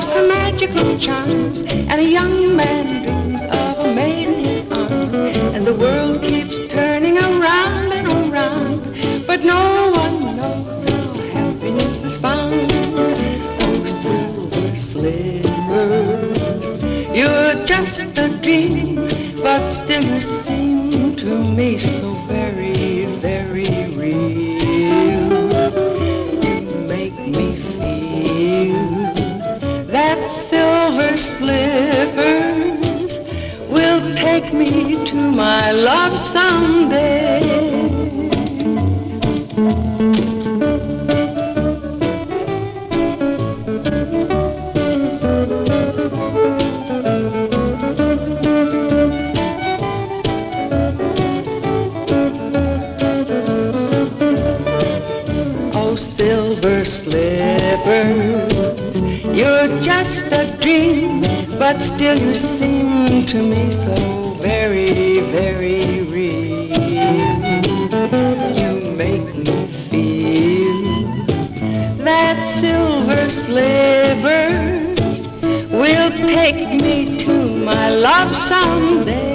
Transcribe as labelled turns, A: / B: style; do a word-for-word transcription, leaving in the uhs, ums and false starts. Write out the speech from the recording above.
A: some magical charms, and a young man dreams of a maid in his arms, and the world keeps turning around and around, but no one knows how happiness is found. Oh, silver slivers, you're just a dream, but still you seem to me so very, very real. You make me feel that silver slivers will take me to my love someday. Oh, silver slivers, you're just a dream, but still you seem to me so very, very real. You make me feel that silver slivers will take me to my love someday.